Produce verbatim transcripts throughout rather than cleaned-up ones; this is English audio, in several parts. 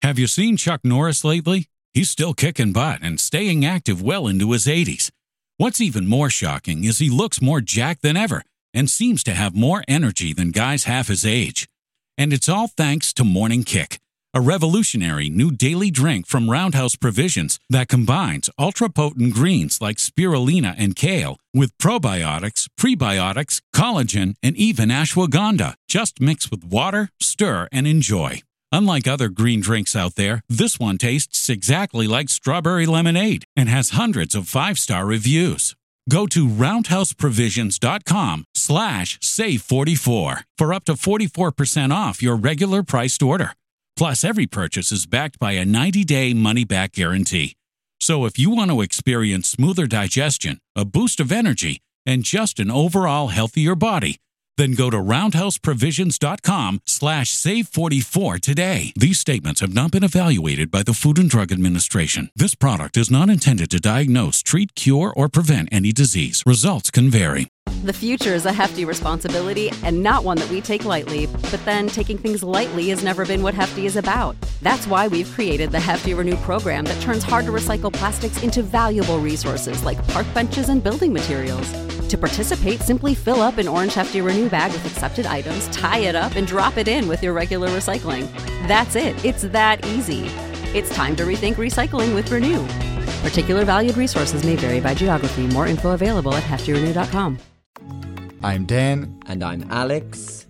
Have you seen Chuck Norris lately? He's still kicking butt and staying active well into his eighties. What's even more shocking is he looks more jacked than ever and seems to have more energy than guys half his age. And it's all thanks to Morning Kick, a revolutionary new daily drink from Roundhouse Provisions that combines ultra-potent greens like spirulina and kale with probiotics, prebiotics, collagen, and even ashwagandha. Just mix with water, stir, and enjoy. Unlike other green drinks out there, this one tastes exactly like strawberry lemonade and has hundreds of five-star reviews. Go to roundhouseprovisions.com slash save44 for up to forty-four percent off your regular priced order. Plus, every purchase is backed by a ninety-day money-back guarantee. So if you want to experience smoother digestion, a boost of energy, and just an overall healthier body, then go to roundhouseprovisions.com slash save44 today. These statements have not been evaluated by the Food and Drug Administration. This product is not intended to diagnose, treat, cure, or prevent any disease. Results can vary. The future is a hefty responsibility and not one that we take lightly. But then taking things lightly has never been what Hefty is about. That's why we've created the Hefty Renew program that turns hard-to-recycle plastics into valuable resources like park benches and building materials. To participate, simply fill up an orange Hefty Renew bag with accepted items, tie it up, and drop it in with your regular recycling. That's it. It's that easy. It's time to rethink recycling with Renew. Particular valued resources may vary by geography. More info available at hefty renew dot com. I'm Dan. And I'm Alex.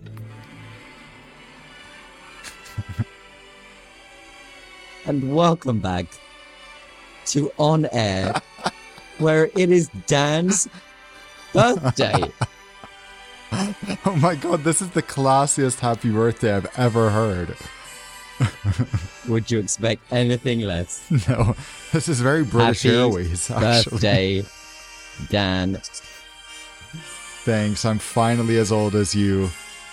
And welcome back to On Air, where it is Dan's birthday. Oh my god, this is the classiest happy birthday I've ever heard. Would you expect anything less? No, this is very British Happy Airways, actually. Birthday, Dan. Thanks, I'm finally as old as you.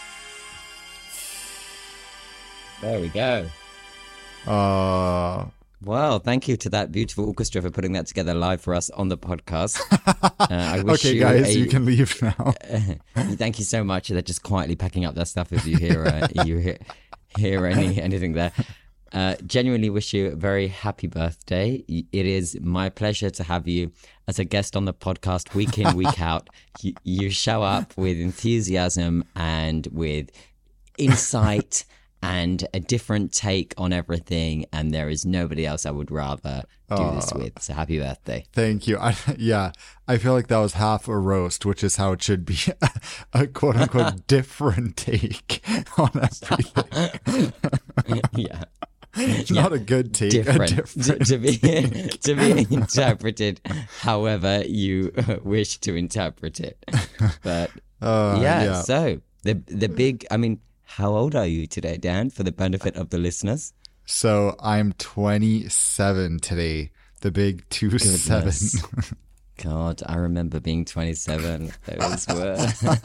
There we go. Uh... Well, thank you to that beautiful orchestra for putting that together live for us on the podcast. Uh, I wish okay, you guys, a, you can leave now. Uh, thank you so much. They're just quietly packing up their stuff if you hear uh, you hear, hear any anything there. Uh, genuinely wish you a very happy birthday. It is my pleasure to have you as a guest on the podcast week in, week out. You, you show up with enthusiasm and with insight and a different take on everything, and there is nobody else I would rather do uh, this with. So happy birthday. Thank you. I, yeah, I feel like that was half a roast, which is how it should be. A quote-unquote different take on everything. Yeah. Not yeah. a good take. Different, a different to, to be to be interpreted however you uh, wish to interpret it. But uh, yeah, yeah, so the the big, I mean, how old are you today, Dan, for the benefit of the listeners? So I'm twenty-seven today, the big two seven. God, I remember being twenty-seven. Those were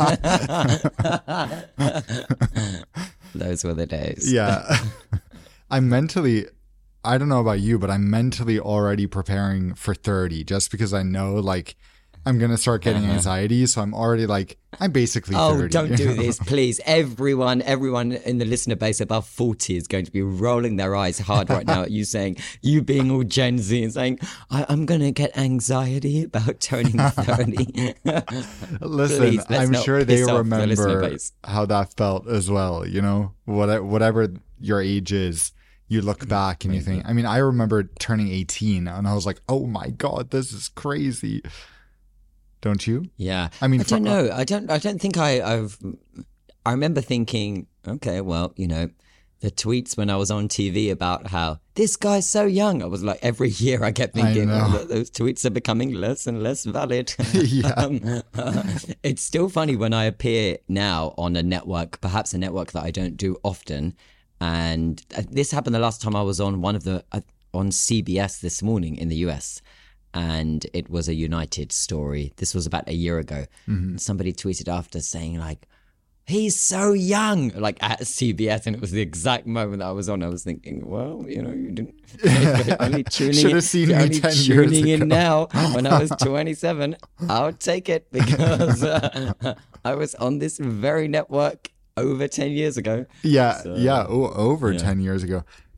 those were the days. Yeah. I'm mentally, I don't know about you, but I'm mentally already preparing for thirty just because I know like I'm going to start getting uh-huh. anxiety. So I'm already like, I'm basically oh, thirty. Don't do this, please. Everyone, everyone in the listener base above forty is going to be rolling their eyes hard right now at you saying, you being all Gen Z and saying, I- I'm going to get anxiety about turning thirty. Listen, Please, I'm sure they remember the how that felt as well. You know, what, whatever your age is, you look back and you think, I mean, I remember turning eighteen and I was like, oh my God, this is crazy. Don't you? Yeah. I mean, I don't know. I don't, I don't think I, I've, I remember thinking, okay, well, you know, the tweets when I was on T V about how this guy's so young. I was like, every year I kept thinking, oh, that those tweets are becoming less and less valid. Yeah. um, uh, it's still funny when I appear now on a network, perhaps a network that I don't do often. And this happened the last time I was on one of the, uh, on C B S this morning in the U S. And it was a United story. This was about a year ago. Mm-hmm. Somebody tweeted after saying like, he's so young, like at C B S. And it was the exact moment that I was on. I was thinking, well, you know, you didn't you're only tuning in, seen you're me only ten tuning years in ago. now. When I was twenty-seven, I'll take it because uh, I was on this very network over ten years ago. Yeah. So, yeah. Oh, over yeah. ten years ago.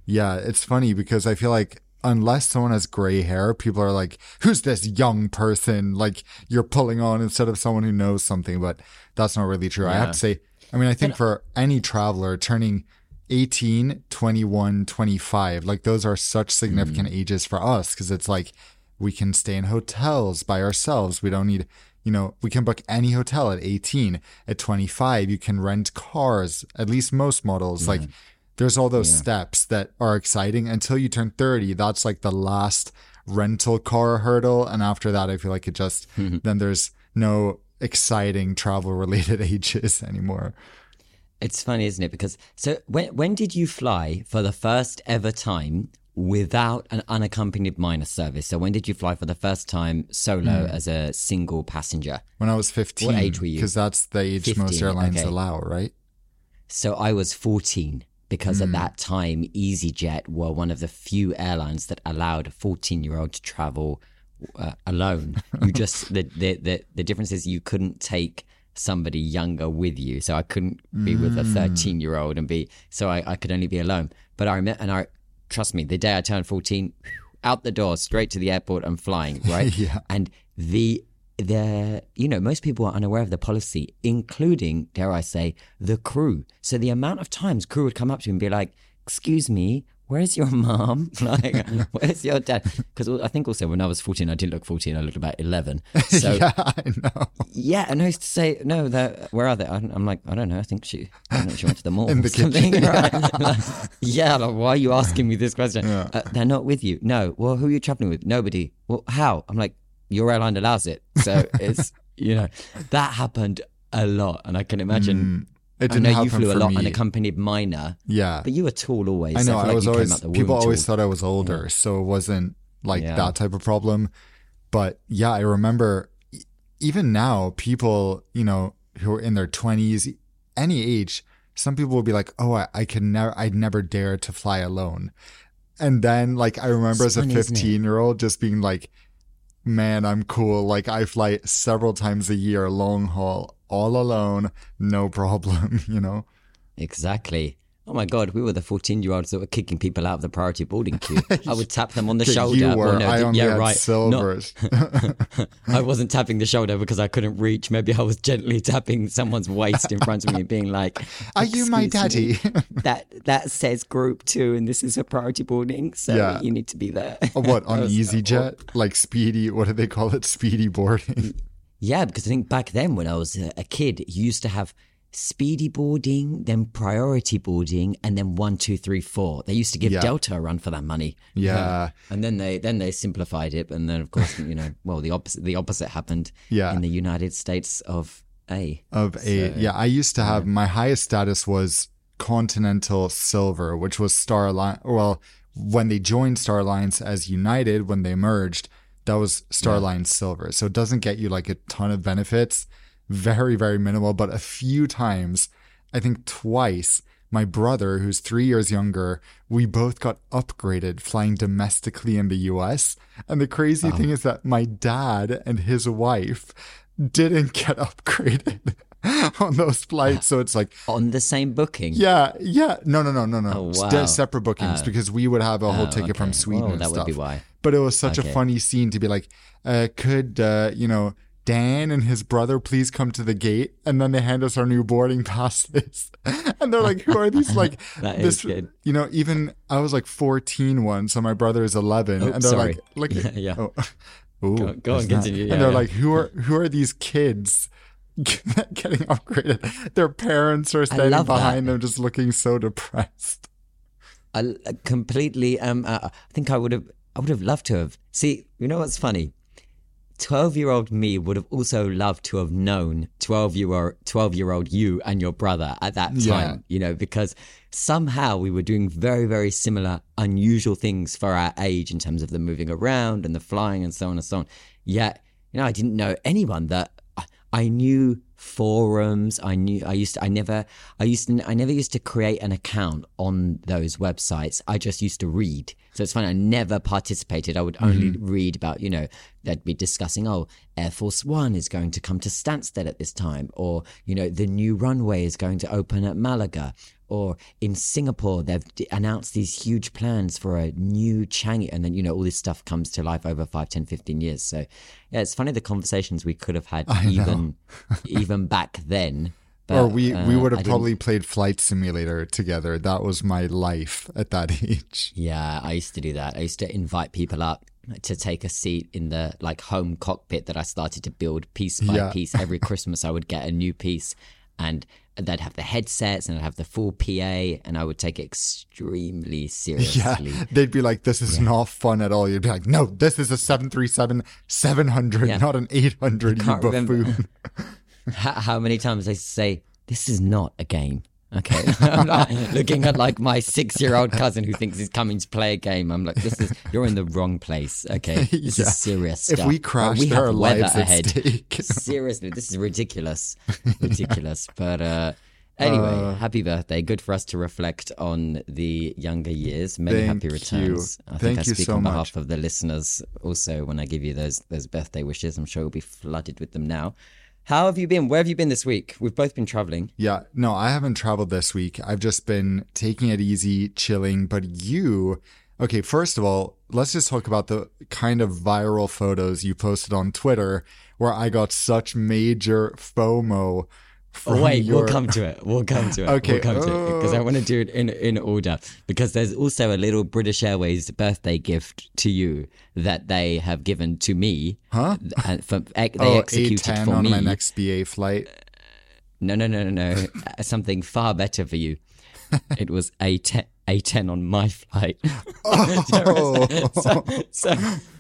Yeah, it's funny because I feel like unless someone has gray hair, people are like, who's this young person like you're pulling on instead of someone who knows something? But that's not really true. Yeah. I have to say, I mean, I think for any traveler turning eighteen, twenty-one, twenty-five, like those are such significant mm. ages for us because it's like we can stay in hotels by ourselves. We don't need, you know, we can book any hotel at eighteen. At twenty-five, you can rent cars, at least most models. Yeah. Like there's all those yeah. steps that are exciting until you turn thirty. That's like the last rental car hurdle. And after that, I feel like it just, then there's no exciting travel related ages anymore. It's funny, isn't it? Because so when when did you fly for the first ever time without an unaccompanied minor service? So when did you fly for the first time solo mm. as a single passenger? When I was fifteen. What age were you? Because that's the age fifteen, most airlines okay. allow, right? So I was fourteen because mm. at that time EasyJet were one of the few airlines that allowed a fourteen-year-old to travel uh, alone. You just the, the the the difference is you couldn't take somebody younger with you, so I couldn't be mm. with a thirteen year old and be so I, I could only be alone. But I remember, and I trust me, the day I turned fourteen, out the door straight to the airport and flying, right? yeah. And the the you know, most people are unaware of the policy, including, dare I say, the crew. So the amount of times crew would come up to you and be like, excuse me, where's your mom? Like, where's your dad? Because I think also when I was fourteen, I didn't look fourteen, I looked about eleven. So, yeah, I know. Yeah, and I used to say, no, where are they? I'm like, I don't know. I think she, I don't know, she went to the mall in or the something. Kitchen. Right? Like, yeah, like, why are you asking me this question? Yeah. Uh, they're not with you. No. Well, who are you traveling with? Nobody. Well, how? I'm like, your airline allows it. So it's, you know, that happened a lot. And I can imagine... Mm. It didn't I know you happen flew a for lot me. unaccompanied minor. Yeah. But you were tall always. I know, I, I, like was you always, came out the people womb always tall. thought I was older, yeah. so it wasn't like yeah. that type of problem. But yeah, I remember even now, people, you know, who are in their twenties, any age, some people will be like, oh, I, I can never, I'd never dare to fly alone. And then like, I remember it's as funny, a fifteen year old just being like, man, I'm cool. Like I fly several times a year, long haul, all alone, no problem, you know? Exactly. Oh my God, we were the fourteen-year-olds that were kicking people out of the priority boarding queue. I would tap them on the shoulder. You were. Well, no, I only yeah, had right. silvers. Not, I wasn't tapping the shoulder because I couldn't reach. Maybe I was gently tapping someone's waist in front of me, being like, "Are you my daddy?" that that says group two, and this is a priority boarding, so yeah. you need to be there. What on EasyJet? Like speedy? What do they call it? Speedy boarding. Yeah, because I think back then when I was a kid, you used to have speedy boarding, then priority boarding, and then one, two, three, four. They used to give yeah. Delta a run for that money. Yeah, um, and then they then they simplified it, and then of course you know, well the opposite the opposite happened. Yeah. in the United States of A. Of A. So, yeah, I used to have yeah. my highest status was Continental Silver, which was Star Alliance. Well, when they joined Star Alliance as United, when they merged, that was Star yeah. Alliance Silver. So it doesn't get you like a ton of benefits. Very, very minimal, but a few times, I think twice, my brother, who's three years younger, we both got upgraded flying domestically in the U S. And the crazy oh. thing is that my dad and his wife didn't get upgraded on those flights. So it's like... On the same booking? Yeah, yeah. No, no, no, no, no. Oh, wow. They're separate bookings oh. because we would have a whole oh, ticket okay. from Sweden well, and that stuff. Would be why. But it was such okay. a funny scene to be like, uh, could, uh, you know... Dan and his brother, please come to the gate. And then they hand us our new boarding passes. And they're like, who are these? Like, that this, is good. You know, even I was like fourteen once, so my brother is eleven. Oh, and they're sorry. like, like, yeah. oh, ooh, go, go on, continue. Yeah, and they're yeah. like, who are, who are these kids getting upgraded? Their parents are standing behind that. them just looking so depressed. I completely, um, uh, I think I would have, I would have loved to have. See, you know what's funny? twelve-year-old me would have also loved to have known twelve-year-old you and your brother at that time, yeah. you know, because somehow we were doing very, very similar, unusual things for our age in terms of the moving around and the flying and so on and so on. Yet, you know, I didn't know anyone that I knew forums. I knew I used to, I never, I used to, I never used to create an account on those websites. I just used to read. So it's funny. I never participated. I would only mm-hmm. read about, you know, they'd be discussing, oh, Air Force One is going to come to Stansted at this time, or, you know, the new runway is going to open at Malaga, Or in Singapore, they've d- announced these huge plans for a new Changi. And then, you know, all this stuff comes to life over five, ten, fifteen years. So, yeah, it's funny the conversations we could have had even even back then. But, or we, uh, we would I have didn't- probably played Flight Simulator together. That was my life at that age. Yeah, I used to do that. I used to invite people up to take a seat in the like home cockpit that I started to build piece by Yeah. piece. Every Christmas I would get a new piece, and they'd have the headsets and I'd have the full P A, and I would take it extremely seriously. Yeah, they'd be like, this is not fun at all. You'd be like, no, this is a seven thirty-seven seven hundred, Yeah. not an eight hundred, you Can't remember. buffoon. How, how many times I say, this is not a game. Okay. I'm like looking at like my six year old cousin who thinks he's coming to play a game. I'm like, this is, you're in the wrong place. Okay. This Yeah. is serious stuff. If we crash, we there have are weather lives at ahead. stake. Seriously, this is ridiculous. Ridiculous. But uh, anyway, Uh, happy birthday. Good for us to reflect on the younger years. Many Thank happy returns. you. I think Thank I you speak so on much. behalf of the listeners also when I give you those those birthday wishes. I'm sure we'll be flooded with them now. How have you been? Where have you been this week? We've both been traveling. Yeah, no, I haven't traveled this week. I've just been taking it easy, chilling. But you, okay, first of all, let's just talk about the kind of viral photos you posted on Twitter where I got such major FOMO. From Oh, wait, your... we'll come to it. We'll come to it. Okay. We'll come to it because I Oh. want to do it in in order. Because there's also a little British Airways birthday gift to you that they have given to me. Huh? And for, they Oh, executed A ten for on me. my next B A flight. No, no, no, no, no. Uh, Something far better for you. It was A ten, A ten on my flight. Oh. so, so,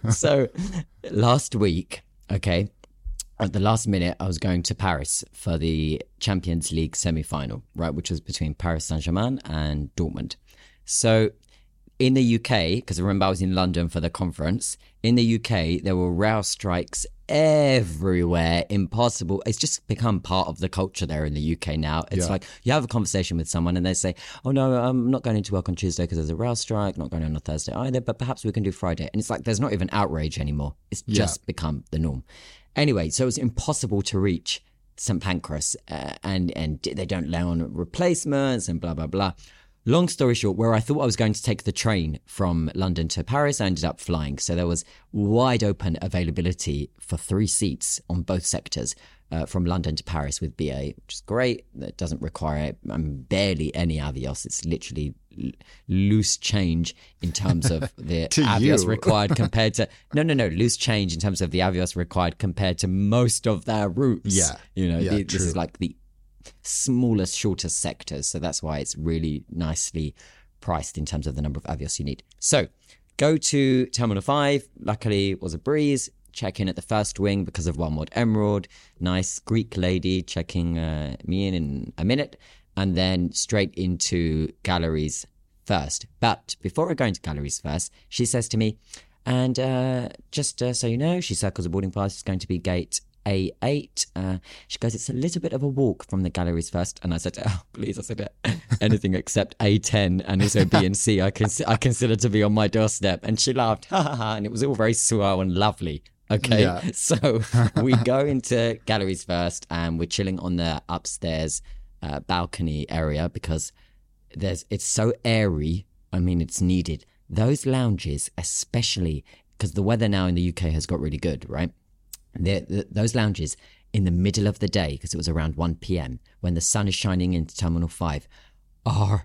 so last week, okay, at the last minute, I was going to Paris for the Champions League semi-final, right, which was between Paris Saint-Germain and Dortmund. So in the U K, because I remember I was in London for the conference, in the U K, there were rail strikes everywhere, impossible. It's just become part of the culture there in the U K now. It's Yeah. like you have a conversation with someone and they say, oh no, I'm not going into work on Tuesday because there's a rail strike, not going on a Thursday either, but perhaps we can do Friday. And it's like there's not even outrage anymore. It's Yeah. just become the norm. Anyway, so it was impossible to reach Saint Pancras uh, and, and they don't allow on replacements and blah, blah, blah. Long story short, where I thought I was going to take the train from London to Paris, I ended up flying. So there was wide open availability for three seats on both sectors uh, from London to Paris with B A, which is great. It doesn't require um, barely any Avios. It's literally l- loose change in terms of the To Avios you. required compared to... No, no, no. Loose change in terms of the Avios required compared to most of their routes. Yeah. You know, Yeah, the, this true. is like the smallest, shortest sectors. So that's why it's really nicely priced in terms of the number of Avios you need. So go to Terminal five. Luckily, it was a breeze. Check in at the first wing because of One World Emerald. Nice Greek lady checking uh, me in in a minute. And then straight into galleries first. But before I go into galleries first, she says to me, and uh, just uh, so you know, she circles the boarding pass. It's going to be gate A eight. Uh, she goes, it's a little bit of a walk from the galleries first. And I said, oh, please, I said, anything except A ten and also B and C, I, cons- I consider to be on my doorstep. And she laughed, ha ha ha. And it was all very suave and lovely. Okay. Yeah. So we go into galleries first and we're chilling on the upstairs uh, balcony area because there's it's so airy. I mean, it's needed. Those lounges, especially because the weather now in the U K has got really good, right? The, the, those lounges in the middle of the day, because it was around one p.m. when the sun is shining into Terminal five, are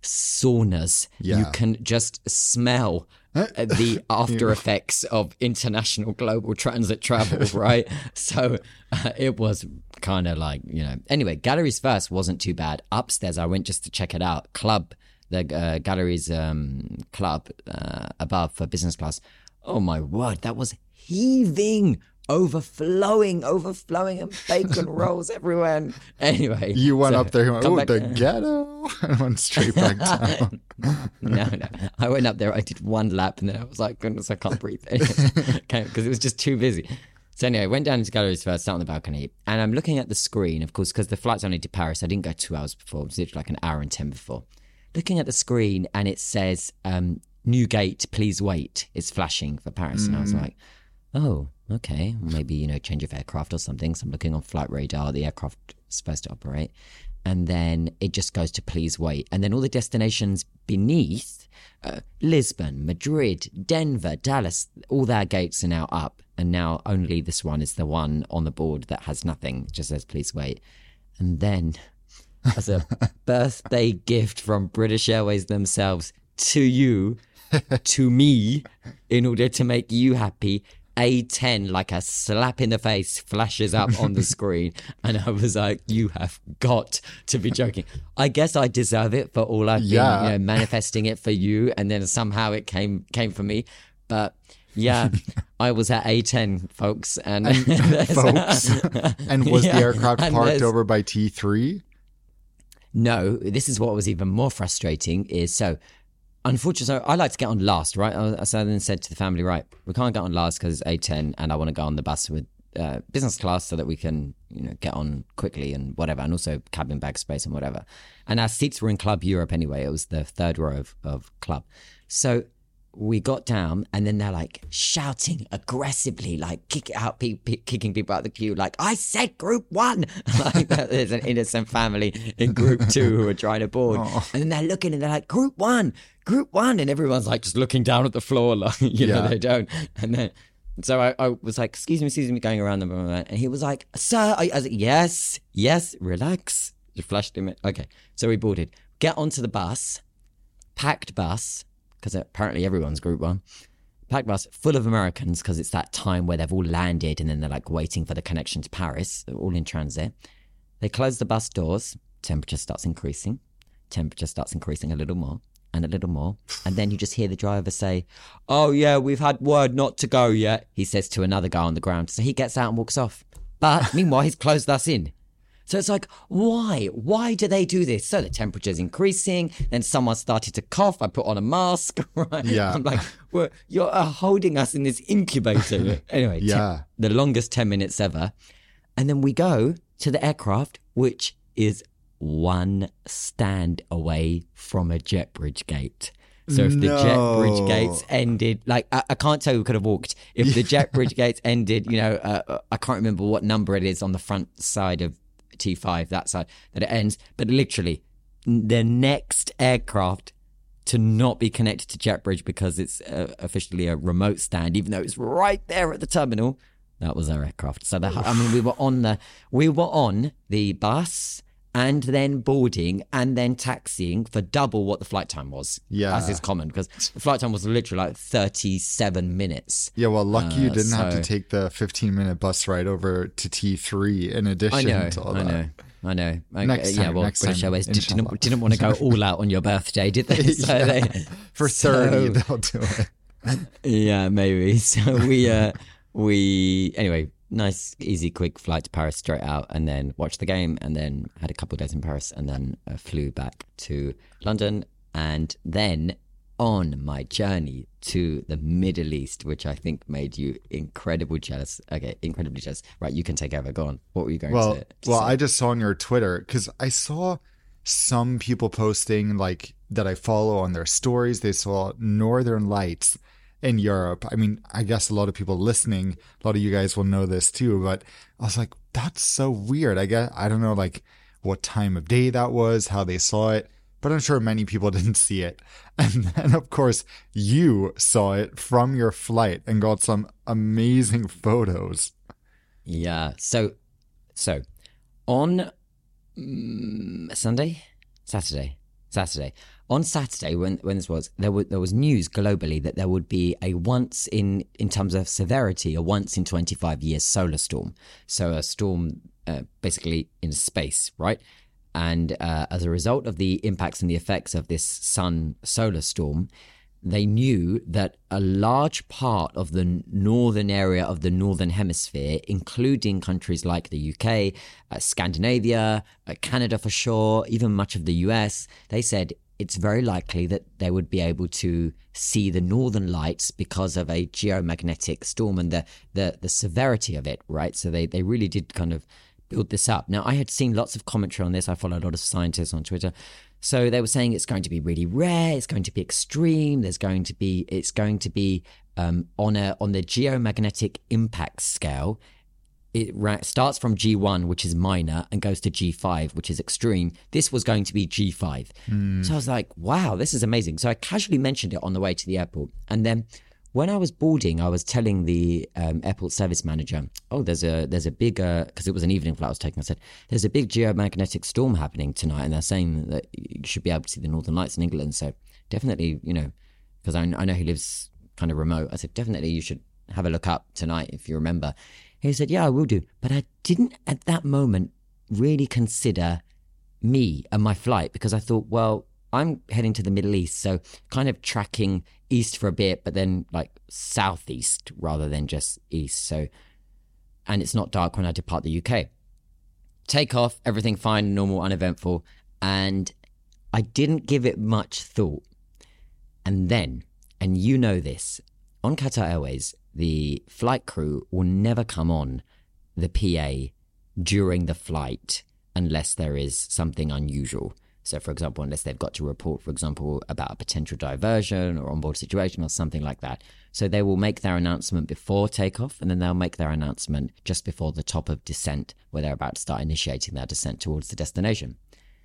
saunas. Yeah. You can just smell uh, the after effects of international global transit travel, right? So uh, it was kind of like, you know. Anyway, galleries first wasn't too bad. Upstairs, I went just to check it out. Club, the uh, galleries um, club uh, above for business class. Oh my word, that was heaving, overflowing, overflowing, and bacon rolls everywhere. And anyway, You went so up there and went, come oh, back- the ghetto, and went straight back down. no, no. I went up there, I did one lap, and then I was like, goodness, I can't breathe. Okay, because it was just too busy. So anyway, I went down into galleries first, sat on the balcony, and I'm looking at the screen, of course, because the flight's only to Paris. I didn't go two hours before. It was literally like an hour and ten before. Looking at the screen, and it says, um, new gate, please wait. It's flashing for Paris. And I was like, oh, okay. Maybe, you know, change of aircraft or something. So I'm looking on flight radar. The aircraft is supposed to operate. and then it just goes to please wait. And then all the destinations beneath, uh, Lisbon, Madrid, Denver, Dallas, all their gates are now up. And now only this one is the one on the board that has nothing, it just says please wait. And then as a birthday gift from British Airways themselves to you, to me, in order to make you happy, A ten, like a slap in the face, flashes up on the screen. And I was like, you have got to be joking. I guess I deserve it for all I've Yeah. been, you know, manifesting it for you. And then somehow it came came for me. But yeah, I was at A ten, folks. And, And, folks. And was Yeah, the aircraft and parked there's- over by T three? No, this is what was even more frustrating is so unfortunately, so I like to get on last, right? I- So I then said to the family, right, we can't get on last because it's A ten and I want to go on the bus with uh, business class so that we can, you know, get on quickly and whatever, and also cabin bag space and whatever. And our seats were in Club Europe anyway. It was the third row of, of Club. So we got down and then they're like shouting aggressively, like kick out pe- pe- kicking people out of the queue, like I said group one. Like there's an innocent family in group two who are trying to board. Oh. And then they're looking and they're like, group one, group one. And everyone's like just looking down at the floor, like, you know, Yeah. they don't. And then so I, I was like, excuse me, excuse me, going around them. And he was like, sir, I, I was like, yes, yes, relax. Just flashed him. Okay. So we boarded, get onto the bus, packed bus, because apparently everyone's group one. Packed bus full of Americans because it's that time where they've all landed and then they're like waiting for the connection to Paris. They're all in transit. They close the bus doors. Temperature starts increasing. Temperature starts increasing a little more and a little more. And then you just hear the driver say, oh yeah, we've had word not to go yet. He says to another guy on the ground. So he gets out and walks off. But meanwhile, he's closed us in. So it's like, why? Why do they do this? So the temperature's increasing. Then someone started to cough. I put on a mask. Right? Yeah. I'm like, well, you're uh, holding us in this incubator. Anyway, te- Yeah. the longest ten minutes ever. And then we go to the aircraft, which is one stand away from a jet bridge gate. So if the jet bridge No. gates ended, like I, I can't tell who could have walked. If the jet bridge gates ended, you know, uh, I can't remember what number it is on the front side of T five, that side, that it ends. But literally, the next aircraft to not be connected to JetBridge because it's uh, officially a remote stand, even though it's right there at the terminal, that was our aircraft. So, the, I mean, we were on the we were on the bus and then boarding and then taxiing for double what the flight time was. Yeah. As is common, because the flight time was literally like thirty-seven minutes. Yeah, well, lucky you Uh, didn't have to so- take the fifteen minute bus ride over to T three in addition I know, to all I that. know, I know. I- Next yeah, time, well, next British time, Airways did, inshallah. didn't, didn't want to go all out on your birthday, did they? So Yeah. they For so- thirty, they'll do it. Yeah, maybe. So we, uh, we, anyway, nice, easy, quick flight to Paris straight out and then watched the game and then had a couple of days in Paris and then uh, flew back to London. And then on my journey to the Middle East, which I think made you incredibly jealous. Okay, incredibly jealous. Right, you can take over. Go on. What were you going Well, to, to well, say? I just saw on your Twitter because I saw some people posting like that I follow on their stories. They saw Northern Lights in Europe. I mean, I guess a lot of people listening, a lot of you guys will know this too. But I was like, that's so weird. I guess I don't know like what time of day that was, how they saw it. But I'm sure many people didn't see it. And then, of course, you saw it from your flight and got some amazing photos. Yeah. So, so on mm, Sunday, Saturday, Saturday. On Saturday, when when this was, there was there was news globally that there would be a once in in terms of severity, a once in twenty-five years solar storm. So a storm, uh, basically in space, right? And uh, as a result of the impacts and the effects of this sun solar storm, they knew that a large part of the northern area of the northern hemisphere, including countries like the U K, uh, Scandinavia, uh, Canada for sure, even much of the U S, they said it's very likely that they would be able to see the northern lights because of a geomagnetic storm and the the, the severity of it, right? So they, they really did kind of build this up. Now, I had seen lots of commentary on this. I follow a lot of scientists on Twitter. So they were saying it's going to be really rare. It's going to be extreme. There's going to be, it's going to be um, on a on the geomagnetic impact scale. it ra- starts from G one, which is minor, and goes to G five, which is extreme. This was going to be G five. Mm. So I was like, wow, this is amazing. So I casually mentioned it on the way to the airport. And then when I was boarding, I was telling the um, airport service manager, oh, there's a there's a big, because uh, it was an evening flight I was taking, I said, there's a big geomagnetic storm happening tonight, and they're saying that you should be able to see the Northern Lights in England. So definitely, you know, because I, I know he lives kind of remote. I said, definitely you should have a look up tonight if you remember. He said, yeah, I will do. But I didn't at that moment really consider me and my flight, because I thought, well, I'm heading to the Middle East, so kind of tracking east for a bit, but then like southeast rather than just east. So, and it's not dark when I depart the U K. Take off, everything fine, normal, uneventful. And I didn't give it much thought. And then, and you know this, on Qatar Airways, the flight crew will never come on the P A during the flight unless there is something unusual. So, for example, unless they've got to report, for example, about a potential diversion or onboard situation or something like that. So they will make their announcement before takeoff, and then they'll make their announcement just before the top of descent, where they're about to start initiating their descent towards the destination.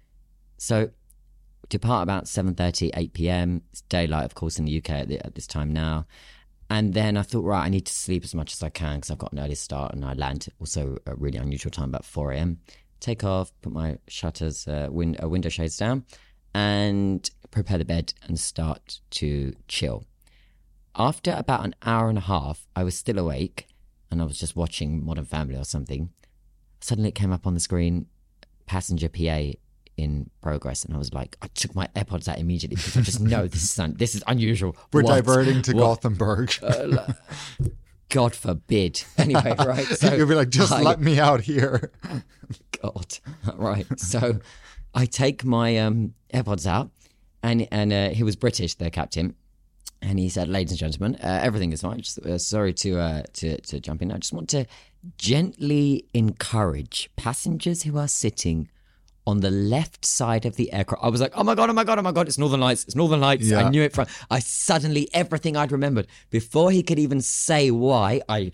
So depart about seven thirty, eight p.m. It's daylight, of course, in the U K at, the, at this time now. And then I thought, right, I need to sleep as much as I can because I've got an early start, and I land also a really unusual time, about four a.m. Take off, put my shutters, uh, win- uh, window shades down, and prepare the bed and start to chill. After about an hour and a half, I was still awake, and I was just watching Modern Family or something. Suddenly it came up on the screen, passenger P A in progress, and I was like, I took my AirPods out immediately because I just know this is un- this is unusual. We're What? diverting to What? Gothenburg. Uh, God forbid. Anyway, right. So You'll be like, just I, let me out here. God. Right. So I take my um, AirPods out, and and uh, he was British, the captain, and he said, "Ladies and gentlemen, uh, everything is fine. Just, uh, sorry to uh, to to jump in. I just want to gently encourage passengers who are sitting on the left side of the aircraft." I was like, oh my God, oh my God, oh my God, it's Northern Lights, it's Northern Lights. Yeah. I knew it from, I suddenly, everything I'd remembered. Before he could even say why, I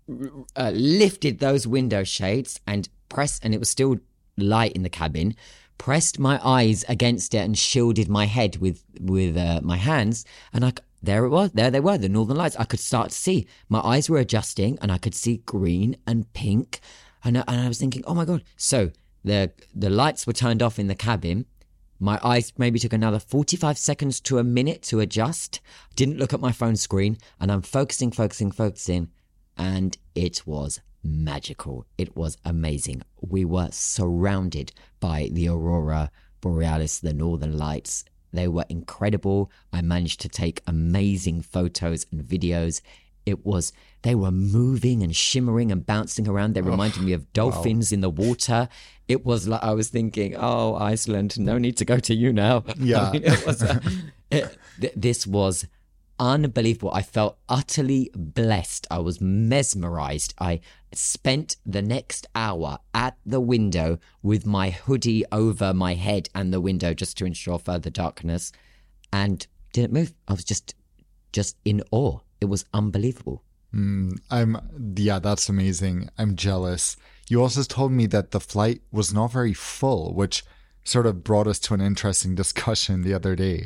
uh, lifted those window shades and pressed, and it was still light in the cabin, pressed my eyes against it and shielded my head with, with uh, my hands. And I, there it was, there they were, the Northern Lights. I could start to see, my eyes were adjusting, and I could see green and pink. And I, and I was thinking, oh my God. So, The the lights were turned off in the cabin. My eyes maybe took another forty-five seconds to a minute to adjust. Didn't look at my phone screen, and I'm focusing, focusing, focusing, and it was magical. It was amazing. We were surrounded by the Aurora Borealis, the Northern Lights. They were incredible. I managed to take amazing photos and videos. It was, they were moving and shimmering and bouncing around. They reminded oh, me of dolphins wow. in the water. It was like, I was thinking, oh, Iceland, no need to go to you now. Yeah. I mean, it was a, it, th- this was unbelievable. I felt utterly blessed. I was mesmerized. I spent the next hour at the window with my hoodie over my head and the window just to ensure further darkness, and didn't move. I was just, just in awe. It was unbelievable. Mm, I'm, yeah, that's amazing. I'm jealous. You also told me that the flight was not very full, which sort of brought us to an interesting discussion the other day.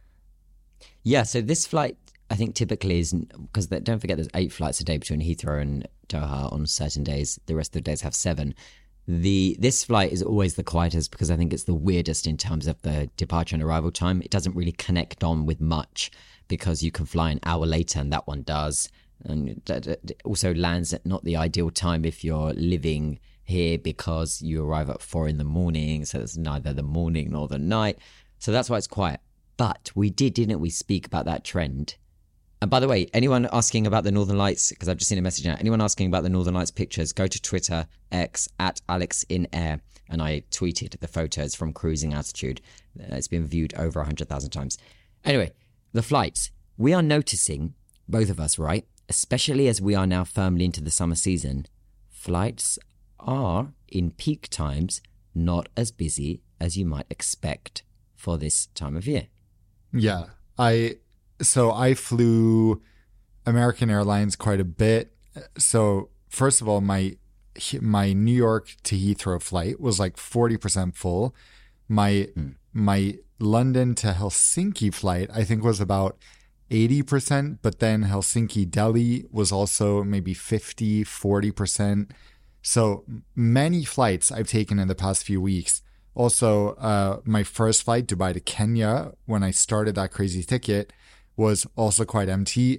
Yeah, so this flight, I think typically is, because don't forget there's eight flights a day between Heathrow and Doha on certain days. The rest of the days have seven. The This flight is always the quietest because I think it's the weirdest in terms of the departure and arrival time. It doesn't really connect on with much, because you can fly an hour later and that one does. And it also lands at not the ideal time if you're living here, because you arrive at four in the morning. So it's neither the morning nor the night. So that's why it's quiet. But we did, didn't we, speak about that trend? And by the way, anyone asking about the Northern Lights, because I've just seen a message now, anyone asking about the Northern Lights pictures, go to Twitter, X, at Alex in Air. And I tweeted the photos from cruising altitude. It's been viewed over one hundred thousand times. Anyway, the flights, we are noticing, both of us, right? Especially as we are now firmly into the summer season, flights are, in peak times, not as busy as you might expect for this time of year. Yeah. I, so I flew American Airlines quite a bit. So first of all, my my New York to Heathrow flight was like forty percent full. My mm. my London to Helsinki flight, I think, was about eighty percent, but then Helsinki Delhi was also maybe fifty, forty percent. So many flights I've taken in the past few weeks. Also, uh, my first flight, Dubai to Kenya, when I started that crazy ticket, was also quite empty.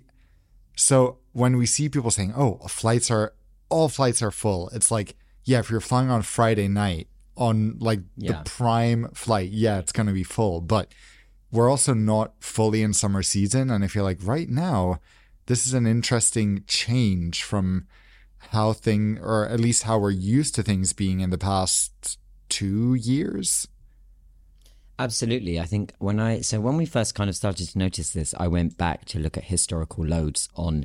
So when we see people saying, oh, flights are, all flights are full, it's like, yeah, if you're flying on Friday night on like yeah. the prime flight, yeah, it's going to be full. But we're also not fully in summer season. And I feel like right now, this is an interesting change from how thing, or at least how we're used to things being in the past two years. Absolutely. I think when I, so when we first kind of started to notice this, I went back to look at historical loads on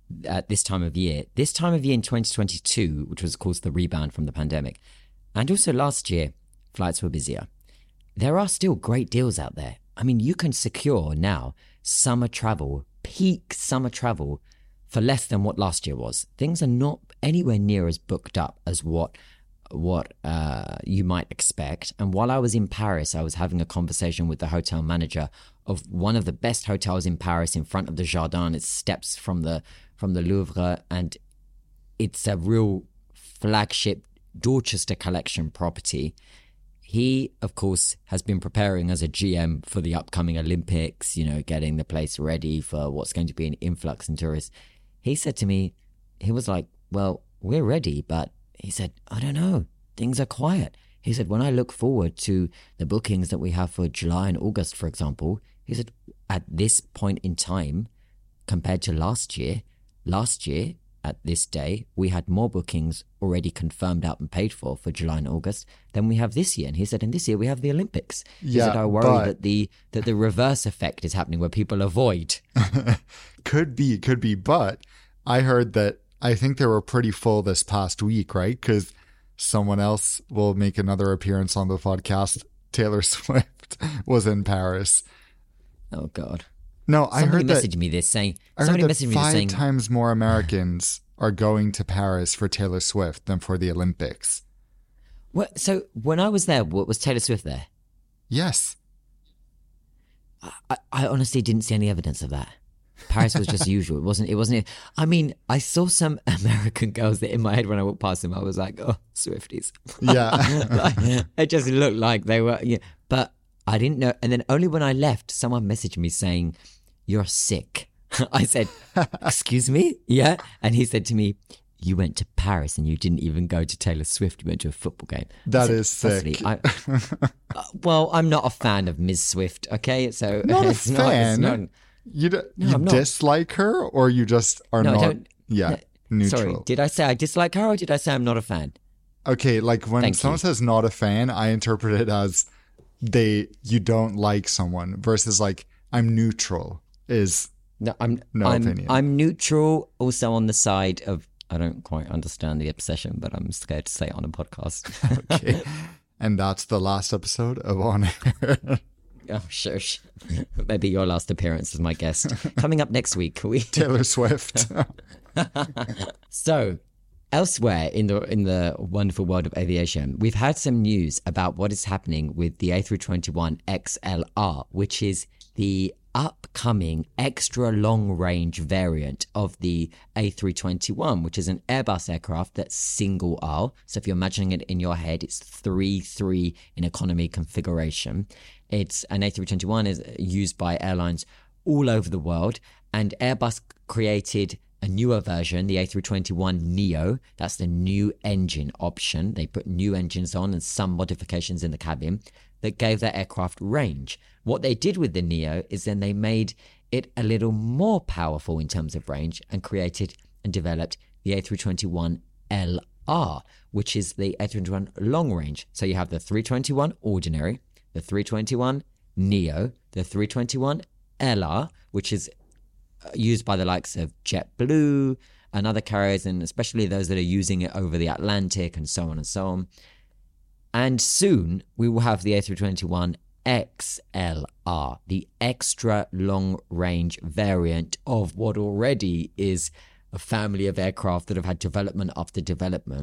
at this time of year. This time of year in twenty twenty-two, which was of course the rebound from the pandemic, and also last year, flights were busier. There are still great deals out there. I mean, you can secure now summer travel, peak summer travel, for less than what last year was. Things are not anywhere near as booked up as what what uh, you might expect. And while I was in Paris, I was having a conversation with the hotel manager of one of the best hotels in Paris, in front of the Jardin. It's steps from the from the Louvre, and it's a real flagship Dorchester Collection property. He, of course, has been preparing as a G M for the upcoming Olympics, you know, getting the place ready for what's going to be an influx in tourists. He said to me, he was like, well, we're ready, but he said, I don't know, things are quiet. He said, when I look forward to the bookings that we have for July and August, for example, he said, at this point in time, compared to last year, last year, at this day, we had more bookings already confirmed out and paid for for July and August than we have this year. And he said, and this year we have the Olympics. He yeah, said, I worry but... that the that the reverse effect is happening where people avoid. Could be, could be. But I heard that I think they were pretty full this past week, right? Because someone else will make another appearance on the podcast. Taylor Swift was in Paris. Oh, God. No, I somebody heard that. Somebody messaged me this saying. I somebody heard that messaged me five this saying. times more Americans are going to Paris for Taylor Swift than for the Olympics. What? So when I was there, what, was Taylor Swift there? Yes. I, I honestly didn't see any evidence of that. Paris was just usual. It wasn't. It wasn't. I mean, I saw some American girls that in my head when I walked past them, I was like, "Oh, Swifties." Yeah. Like, it just looked like they were. Yeah, but I didn't know. And then only when I left, someone messaged me saying, "You're sick." I said, "Excuse me?" Yeah, and he said to me, "You went to Paris and you didn't even go to Taylor Swift. You went to a football game." That said, is sick. I, uh, well, I'm not a fan of Miz Swift. Okay, so not a it's fan. Not, it's not, You, d- no, you I'm not. dislike her, or you just are no, not? I don't, yeah, no, neutral. Sorry, did I say I dislike her, or did I say I'm not a fan? Okay, like when Thank someone you. says not a fan, I interpret it as they you don't like someone versus like I'm neutral is No, I'm no I'm, opinion. I'm neutral. Also on the side of I don't quite understand the obsession, but I'm scared to say it on a podcast. Okay, and that's the last episode of On Air. Oh, shush. Maybe your last appearance as my guest. Coming up next week, we Taylor Swift. So, elsewhere in the in the wonderful world of aviation, we've had some news about what is happening with the A three twenty-one X L R, which is the upcoming extra long range variant of the A three twenty-one, which is an Airbus aircraft that's single aisle. So if you're imagining it in your head, it's three three in economy configuration. It's an A three twenty-one is used by airlines all over the world, and Airbus created a newer version, the A three twenty-one neo. That's the new engine option. They put new engines on and some modifications in the cabin that gave that aircraft range. What they did with the neo is then they made it a little more powerful in terms of range and created and developed the A three twenty-one L R, which is the A three twenty-one long range. So you have the three twenty-one ordinary, the three twenty-one neo, the three twenty-one L R, which is used by the likes of JetBlue and other carriers, and especially those that are using it over the Atlantic and so on and so on. And soon we will have the A three twenty-one X L R, the extra long range variant of what already is a family of aircraft that have had development after development.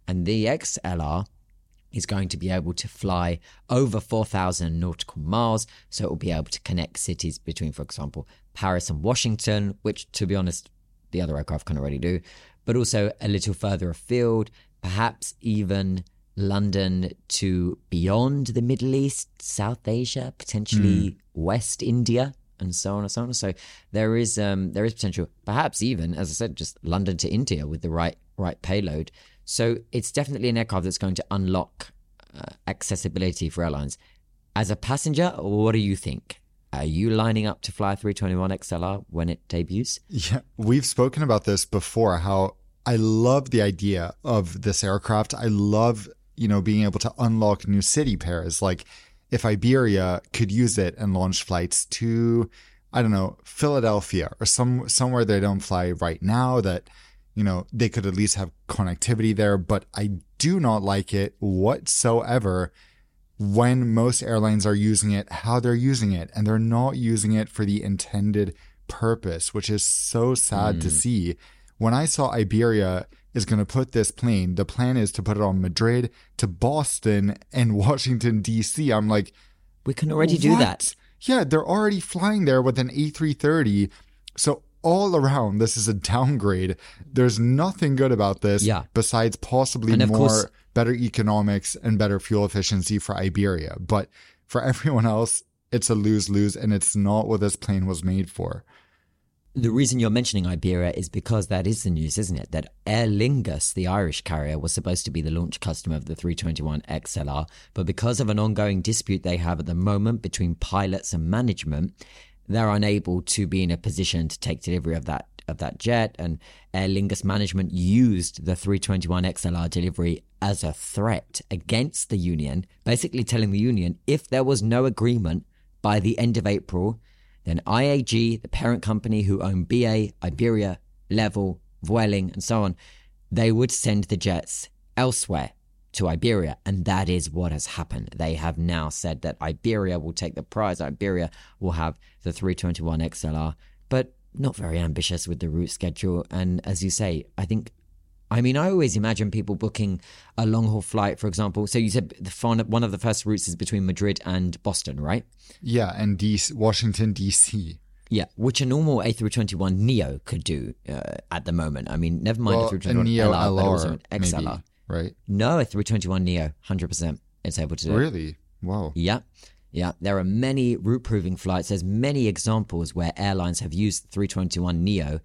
And the X L R is going to be able to fly over four thousand nautical miles. So it will be able to connect cities between, for example, Paris and Washington, which, to be honest, the other aircraft can already do, but also a little further afield, perhaps even London to beyond the Middle East, South Asia, potentially mm. West India, and so on and so on. So there is um, there is potential, perhaps even, as I said, just London to India with the right right payload. So it's definitely an aircraft that's going to unlock uh, accessibility for airlines. As a passenger, what do you think? Are you lining up to fly a three twenty-one X L R when it debuts? Yeah, we've spoken about this before, how I love the idea of this aircraft. I love, you know, being able to unlock new city pairs. Like if Iberia could use it and launch flights to, I don't know, Philadelphia or some somewhere they don't fly right now, that, you know, they could at least have connectivity there. But I do not like it whatsoever when most airlines are using it, how they're using it, and they're not using it for the intended purpose, which is so sad mm. to see. When I saw Iberia is going to put this plane, the plan is to put it on Madrid to Boston and Washington, D C. I'm like, we can already what? do that. Yeah, they're already flying there with an A three thirty. So all around, this is a downgrade. There's nothing good about this yeah. besides possibly more course, better economics and better fuel efficiency for Iberia. But for everyone else, it's a lose-lose, and it's not what this plane was made for. The reason you're mentioning Iberia is because that is the news, isn't it? That Aer Lingus, the Irish carrier, was supposed to be the launch customer of the three twenty-one X L R. But because of an ongoing dispute they have at the moment between pilots and management, they're unable to be in a position to take delivery of that of that jet. And Aer Lingus management used the three twenty-one X L R delivery as a threat against the union, basically telling the union if there was no agreement by the end of April, then I A G, the parent company who own B A, Iberia, Level, Vueling, and so on, they would send the jets elsewhere to Iberia. And that is what has happened. They have now said that Iberia will take the prize. Iberia will have the three twenty-one X L R, but not very ambitious with the route schedule. And as you say, I think, I mean, I always imagine people booking a long haul flight, for example. So you said the fun, one of the first routes is between Madrid and Boston, right? Yeah, and D C, Washington, D C. Yeah, which a normal A three twenty-one neo could do uh, at the moment. I mean, never mind well, a three twenty-one a Neo L R, L R, but also an X L R. Maybe, right? No, a three twenty-one neo, one hundred percent. It's able to do really? it. Really? Wow. Yeah. Yeah, there are many route-proving flights. There's many examples where airlines have used the three twenty-one neo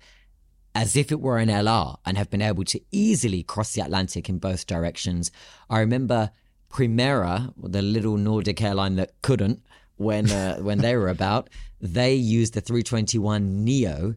as if it were an L R and have been able to easily cross the Atlantic in both directions. I remember Primera, the little Nordic airline that couldn't when uh, when they were about, they used the three twenty-one neo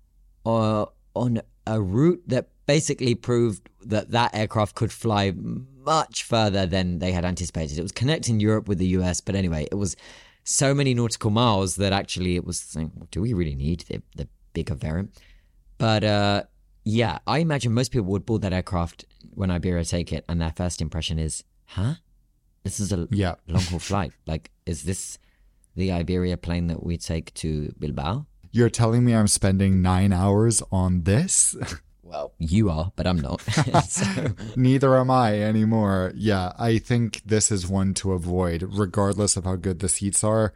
uh, on a route that basically proved that that aircraft could fly much further than they had anticipated. It was connecting Europe with the U S, but anyway, it was so many nautical miles that actually it was saying, do we really need the, the bigger variant? But uh, yeah, I imagine most people would board that aircraft when Iberia take it, and their first impression is, huh? This is a yeah. long-haul flight. Like, is this the Iberia plane that we take to Bilbao? You're telling me I'm spending nine hours on this? Well, you are, but I'm not. So. Neither am I anymore. Yeah, I think this is one to avoid, regardless of how good the seats are.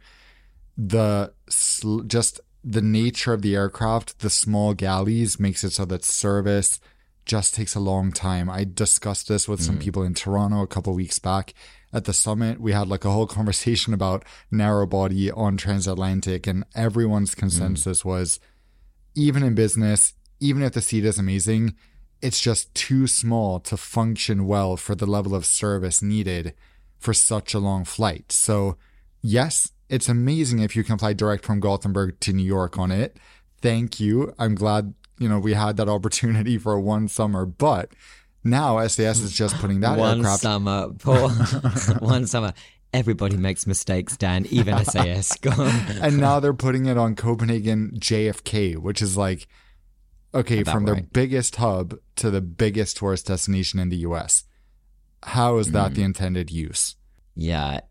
The sl- just the nature of the aircraft, the small galleys, makes it so that service just takes a long time. I discussed this with mm. some people in Toronto a couple of weeks back at the summit. We had like a whole conversation about narrow body on transatlantic, and everyone's consensus mm. was, even in business, even if the seat is amazing, it's just too small to function well for the level of service needed for such a long flight. So yes, it's amazing if you can fly direct from Gothenburg to New York on it. Thank you. I'm glad, you know, we had that opportunity for one summer, but now S A S is just putting that one aircraft. Summer, Paul. One summer. Everybody makes mistakes, Dan, even S A S. Go on. And now they're putting it on Copenhagen J F K, which is like, okay, About from their right. biggest hub to the biggest tourist destination in the U S. How is that mm. the intended use? Yeah,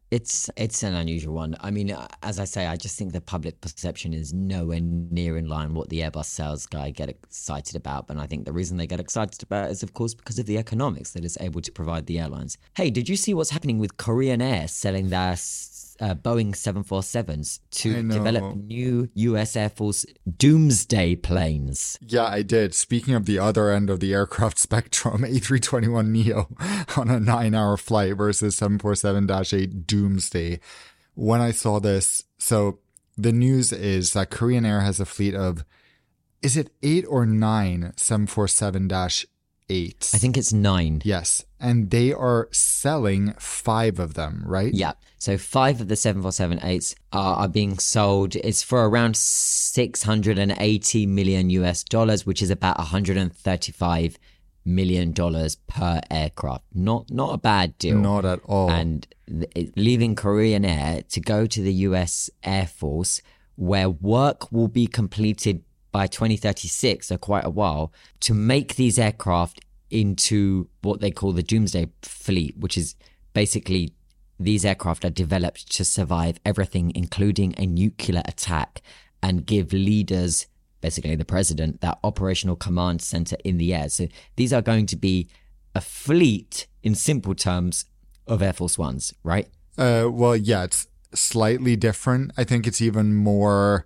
It's it's an unusual one. I mean, as I say, I just think the public perception is nowhere near in line what the Airbus sales guy get excited about. And I think the reason they get excited about it is, of course, because of the economics that it's able to provide the airlines. Hey, did you see what's happening with Korean Air selling their uh, Boeing seven forty-sevens to develop new U S Air Force doomsday planes? Yeah, I did. Speaking of the other end of the aircraft spectrum, A three twenty-one neo on a nine-hour flight versus seven forty-seven dash eight doomsday. When I saw this, so the news is that Korean Air has a fleet of, is it eight or nine seven forty-seven dash eights? I think it's nine. Yes. And they are selling five of them, right? Yeah. So five of the seven forty-seven eights are, are being sold. It's for around six hundred eighty million U S dollars, which is about one hundred thirty-five million dollars per aircraft. Not not a bad deal. Not at all. And th- leaving Korean Air to go to the U S Air Force, where work will be completed by twenty thirty-six, so quite a while, to make these aircraft into what they call the doomsday fleet, which is basically these aircraft are developed to survive everything, including a nuclear attack, and give leaders, basically the president, that operational command center in the air. So these are going to be a fleet, in simple terms, of Air Force Ones, right? Uh, well, yeah, it's slightly different. I think it's even more...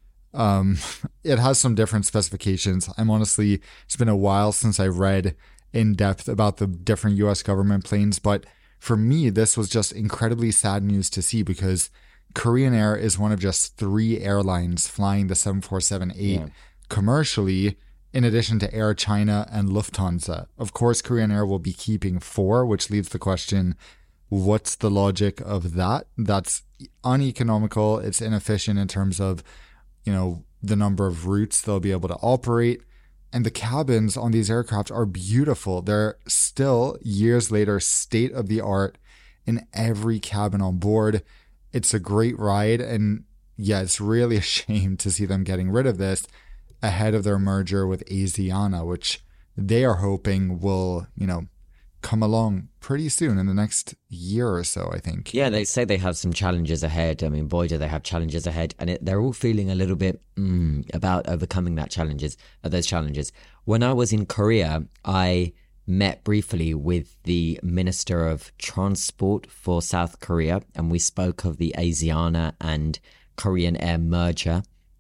Um, it has some different specifications. I'm honestly, it's been a while since I read in depth about the different U S government planes, but for me, this was just incredibly sad news to see because Korean Air is one of just three airlines flying the seven forty-seven eight yeah. commercially, in addition to Air China and Lufthansa. Of course, Korean Air will be keeping four, which leaves the question, what's the logic of that? That's uneconomical. It's inefficient in terms of, you know, the number of routes they'll be able to operate. And the cabins on these aircraft are beautiful. They're still, years later, state of the art in every cabin on board. It's a great ride. And yeah, it's really a shame to see them getting rid of this ahead of their merger with Asiana, which they are hoping will, you know, come along pretty soon in the next year or so, I think. Yeah, they say they have some challenges ahead. I mean, boy, do they have challenges ahead. And it, they're all feeling a little bit mm, about overcoming that challenges, uh, those challenges. When I was in Korea, I met briefly with the Minister of Transport for South Korea, and we spoke of the Asiana and Korean Air merger.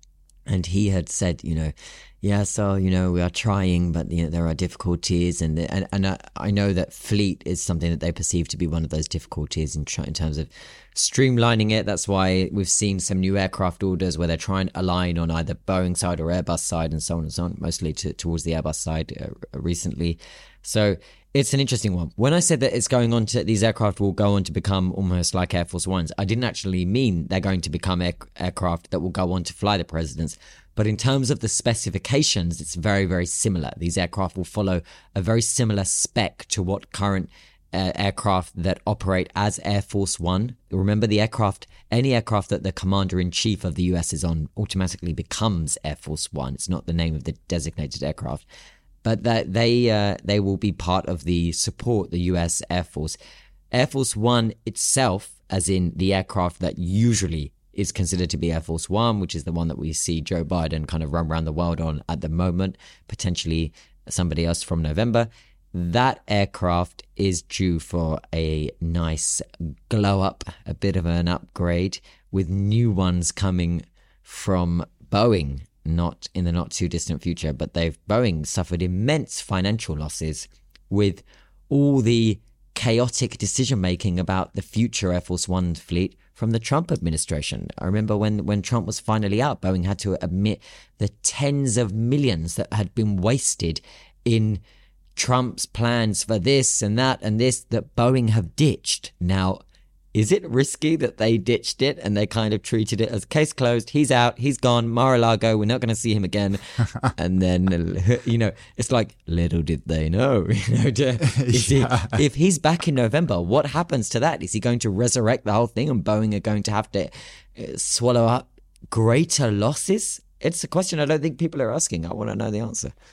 And he had said, you know, yeah, so, you know, we are trying, but you know, there are difficulties. And the, and, and I, I know that fleet is something that they perceive to be one of those difficulties in, in terms of streamlining it. That's why we've seen some new aircraft orders where they're trying to align on either Boeing side or Airbus side and so on and so on, mostly to, towards the Airbus side uh, recently. So it's an interesting one. When I said that it's going on to, these aircraft will go on to become almost like Air Force Ones, I didn't actually mean they're going to become air, aircraft that will go on to fly the presidents. But in terms of the specifications, it's very, very similar. These aircraft will follow a very similar spec to what current uh, aircraft that operate as Air Force One. Remember, the aircraft, any aircraft that the commander-in-chief of the U S is on automatically becomes Air Force One. It's not the name of the designated aircraft. But that they uh, they will be part of the support the U S Air Force. Air Force One itself, as in the aircraft that usually is considered to be Air Force One, which is the one that we see Joe Biden kind of run around the world on at the moment, potentially somebody else from November. That aircraft is due for a nice glow up, a bit of an upgrade, with new ones coming from Boeing, not in the not too distant future, but they've Boeing suffered immense financial losses with all the chaotic decision making about the future Air Force One fleet from the Trump administration. I remember when, when Trump was finally out, Boeing had to admit the tens of millions that had been wasted in Trump's plans for this and that and this that Boeing have ditched. Now, is it risky that they ditched it and they kind of treated it as case closed? He's out, he's gone, Mar-a-Lago, we're not going to see him again. And then, you know, it's like, little did they know. You know, to, yeah. he, if he's back in November, what happens to that? Is he going to resurrect the whole thing and Boeing are going to have to swallow up greater losses? It's a question I don't think people are asking. I want to know the answer.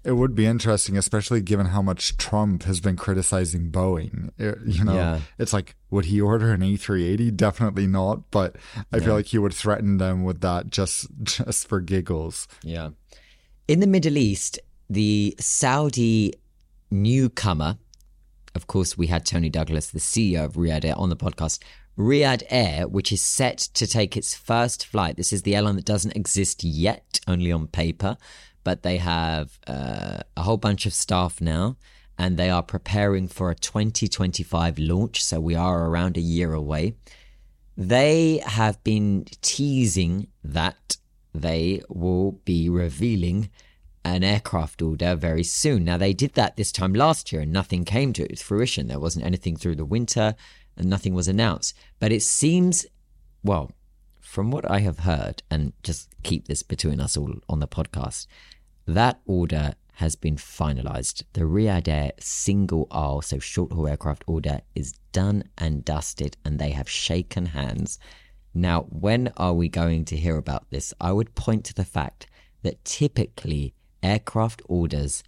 It would be interesting, especially given how much Trump has been criticizing Boeing. It- you know, Yeah. it's like, would he order an A three eighty? Definitely not. But I feel like he would threaten them with that just just for giggles. Yeah. In the Middle East, the Saudi newcomer, of course, we had Tony Douglas, the C E O of Riyadh Air, on the podcast. Riyadh Air, which is set to take its first flight. This is the airline that doesn't exist yet, only on paper, but they have uh, a whole bunch of staff now, and they are preparing for a twenty twenty-five launch. So we are around a year away. They have been teasing that they will be revealing an aircraft order very soon. Now, they did that this time last year and nothing came to its fruition. There wasn't anything through the winter and nothing was announced. But it seems, well, from what I have heard, and just keep this between us all on the podcast, that order has been finalized. The Riyadh Air single aisle, so short haul aircraft order is done and dusted, and they have shaken hands. Now, when are we going to hear about this? I would point to the fact that typically aircraft orders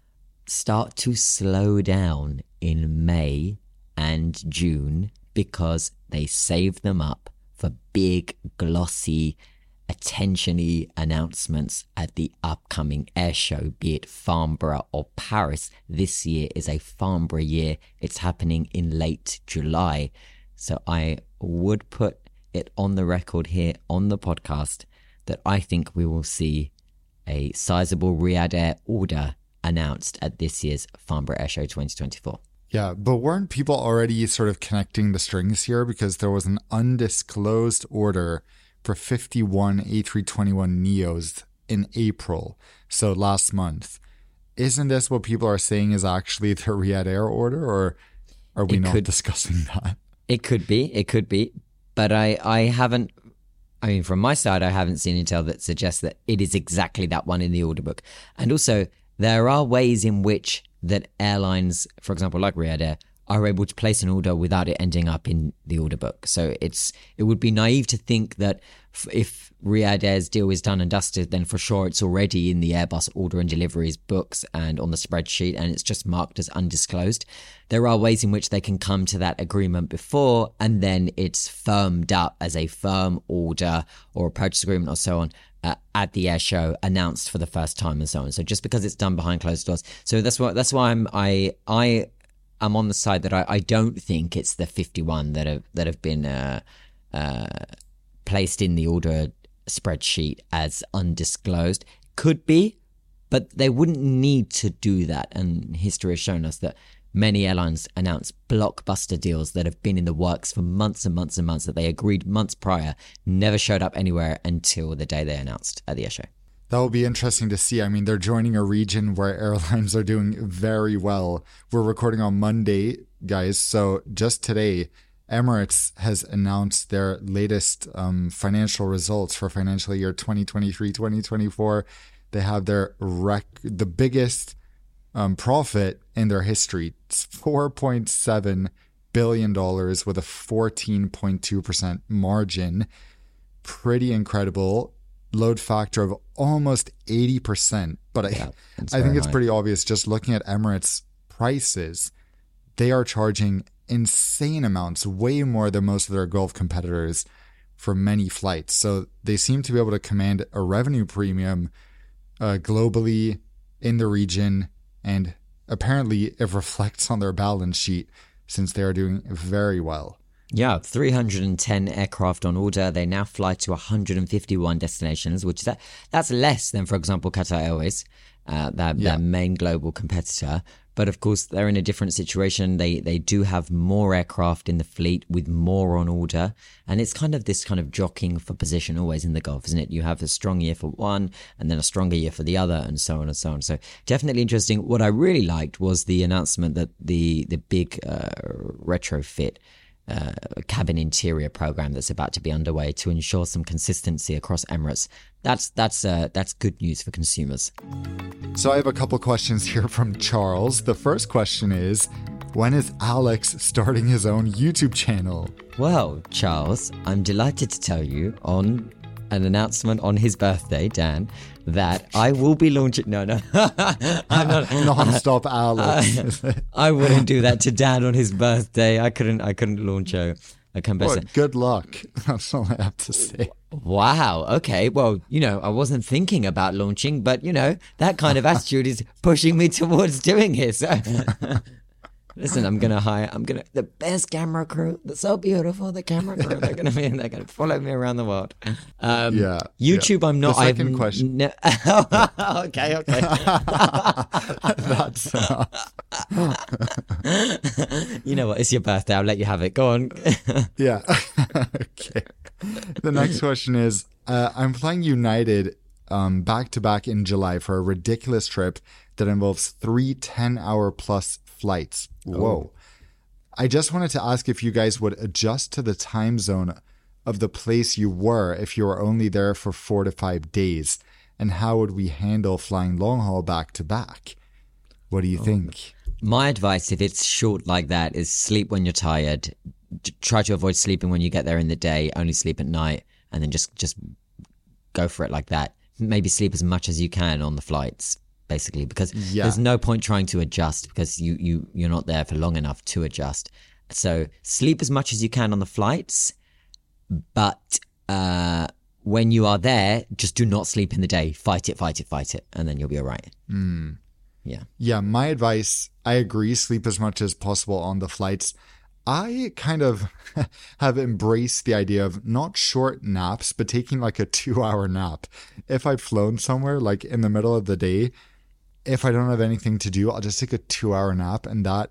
start to slow down in May and June because they save them up for big, glossy, attention-y announcements at the upcoming air show, be it Farnborough or Paris. This year is a Farnborough year. It's happening in late July. So I would put it on the record here on the podcast that I think we will see a sizable Riyadh Air order announced at this year's Farnborough Air Show twenty twenty-four. Yeah, but weren't people already sort of connecting the strings here because there was an undisclosed order for fifty-one A three twenty-one neos in April, so last month. Isn't this what people are saying is actually the Riyadh Air order, or are we It not could- discussing that? It could be, it could be, but I, I haven't, I mean, from my side, I haven't seen intel that suggests that it is exactly that one in the order book. And also, there are ways in which that airlines, for example, like Riyadh Air, are able to place an order without it ending up in the order book. So it's it would be naive to think that f- if Riyadh Air's deal is done and dusted, then for sure it's already in the Airbus order and deliveries books and on the spreadsheet, and it's just marked as undisclosed. There are ways in which they can come to that agreement before, and then it's firmed up as a firm order or a purchase agreement or so on uh, at the air show, announced for the first time and so on. So just because it's done behind closed doors, so that's why that's why I'm I I. I'm on the side that I, I don't think it's the fifty-one that have that have been uh, uh, placed in the order spreadsheet as undisclosed. Could be, but they wouldn't need to do that. And history has shown us that many airlines announce blockbuster deals that have been in the works for months and months and months, that they agreed months prior, never showed up anywhere until the day they announced at the air show. That will be interesting to see. I mean, they're joining a region where airlines are doing very well. We're recording on Monday, guys. So just today, Emirates has announced their latest um, financial results for financial year twenty twenty-three twenty twenty-four. They have their rec- the biggest um, profit in their history. It's four point seven billion dollars with a fourteen point two percent margin. Pretty incredible. Load factor of almost eighty percent. But I, Yeah, it's I think very it's high. pretty obvious just looking at Emirates prices. They are charging insane amounts, way more than most of their Gulf competitors for many flights. So they seem to be able to command a revenue premium uh, globally in the region. And apparently it reflects on their balance sheet since they are doing very well. Yeah, three hundred ten aircraft on order. They now fly to one hundred fifty-one destinations, which is that, that's less than, for example, Qatar Airways, uh, their, Yeah. their main global competitor. But of course, they're in a different situation. They they do have more aircraft in the fleet with more on order. And it's kind of this kind of jockeying for position always in the Gulf, isn't it? You have a strong year for one and then a stronger year for the other, and so on and so on. So definitely interesting. What I really liked was the announcement that the, the big uh, retrofit Uh, cabin interior program that's about to be underway to ensure some consistency across Emirates. That's that's uh, that's good news for consumers. So I have a couple questions here from Charles. The first question is, when is Alex starting his own YouTube channel? Well, Charles, I'm delighted to tell you on an announcement on his birthday, Dan, that I will be launching. No, no, I'm not. Non-stop Alex. I wouldn't do that to Dan on his birthday. I couldn't. I couldn't launch a a campaign. Well, good luck. That's all I have to say. Wow. Okay. Well, you know, I wasn't thinking about launching, but you know, that kind of attitude is pushing me towards doing it. So. Listen, I'm gonna hire. I'm gonna the best camera crew. They're so beautiful. The camera crew. They're gonna be. They're gonna follow me around the world. Um, yeah. YouTube. Yeah. I'm not. The second I've, question. Ne- okay. Okay. That's. Uh... You know what? It's your birthday. I'll let you have it. Go on. Yeah. Okay. The next question is: uh, I'm flying United um, back to back in July for a ridiculous trip that involves three ten-hour plus flights. Whoa. Oh. I just wanted to ask if you guys would adjust to the time zone of the place you were if you were only there for four to five days, and how would we handle flying long haul back to back? What do you oh. think? My advice, if it's short like that, is sleep when you're tired. Try to avoid sleeping when you get there in the day. Only sleep at night, and then just just go for it like that. Maybe sleep as much as you can on the flights. Basically, because yeah. there's no point trying to adjust because you, you, you're not there for long enough to adjust. So sleep as much as you can on the flights, but uh, when you are there, just do not sleep in the day. Fight it, fight it, fight it, and then you'll be all right. Mm. Yeah. Yeah, my advice, I agree, sleep as much as possible on the flights. I kind of have embraced the idea of not short naps, but taking like a two-hour nap. If I've flown somewhere, like in the middle of the day, if I don't have anything to do, I'll just take a two-hour nap, and that,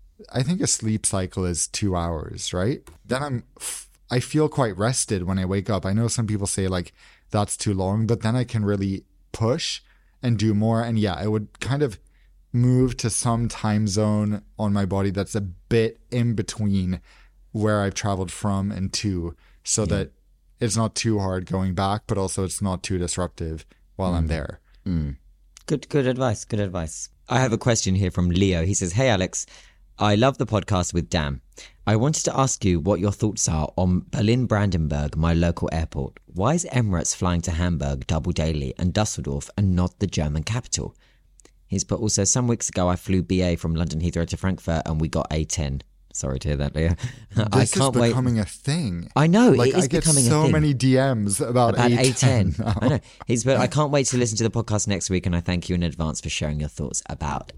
I think a sleep cycle is two hours, right? Then I'm, I feel quite rested when I wake up. I know some people say like that's too long, but then I can really push and do more. And yeah, I would kind of move to some time zone on my body that's a bit in between where I've traveled from and to, so yeah. that it's not too hard going back, but also it's not too disruptive while mm. I'm there. Mm. Good, good advice. Good advice. I have a question here from Leo. He says, "Hey, Alex, I love the podcast with Dan. I wanted to ask you what your thoughts are on Berlin-Brandenburg, my local airport. Why is Emirates flying to Hamburg double daily and Dusseldorf and not the German capital?" He's put also, "Some weeks ago, I flew B A from London Heathrow to Frankfurt and we got A ten. Sorry to hear that, Leo. This I can't is becoming wait. a thing. I know, like, it is I get becoming so a thing. many D Ms about, about A ten. A ten. I know. He's put, "I can't wait to listen to the podcast next week and I thank you in advance for sharing your thoughts about